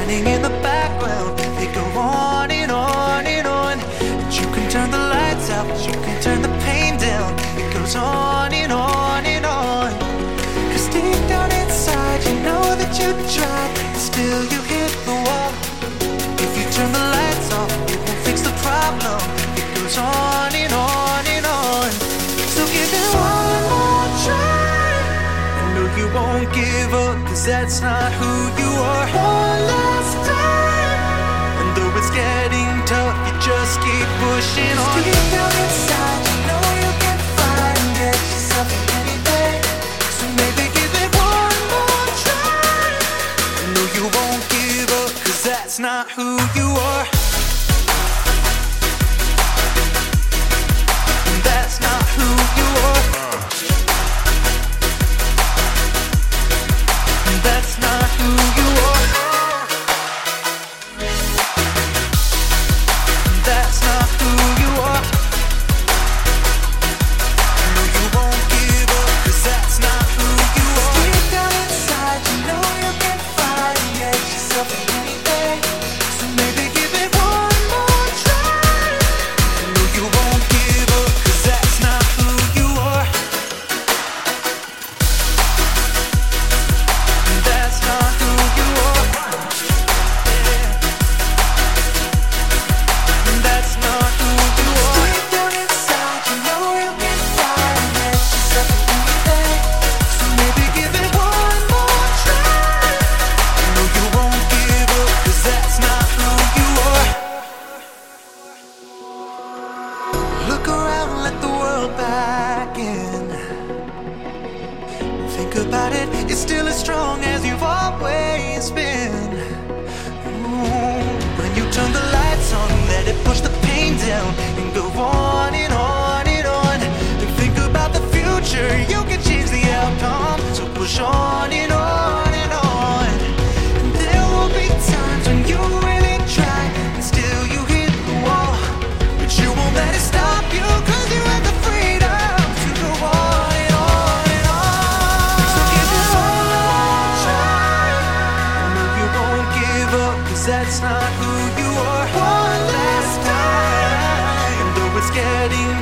shining in the background. They go on and on and on. And you can turn the lights out, you can turn the pain down. It goes on and on and on. Cause deep down inside you know that you tried, and still you hit the wall. If you turn the lights off, it won't fix the problem. It goes on and on and on. So give it one more try. I know you won't give up, cause that's not who you are. One last time. And though it's getting tough, you just keep pushing on. Deep down inside, you know you can find and get yourself anything. So maybe give it one more try. I know you won't give up, cause that's not who you are. That's not who you are. That's not who you are. That's not who you are. No, you won't give up, cause that's not who you are. Deep down inside, you know you can fight and get yourself anything. So maybe give it one more try. No, you won't give up, cause that's not who you are. That's not who you are. That's not who you are. Deep down inside, you know you can fight and get yourself anything. So maybe give it one more try. No, you won't give up, cause that's not who you are. Look around, let the world back in. Think about it, it's still as strong as you've always been. When you turn the lights on, let it push the pain down and go on and on and on. And think about the future, you can change the outcome. So push on and on and on. And there will be times when you really try and still you hit the wall. But you won't let it stop you, cause you have the freedom to go on and on and on. So give it one more try. I know you won't give up, cause that's not who you are. One last time. And though it's getting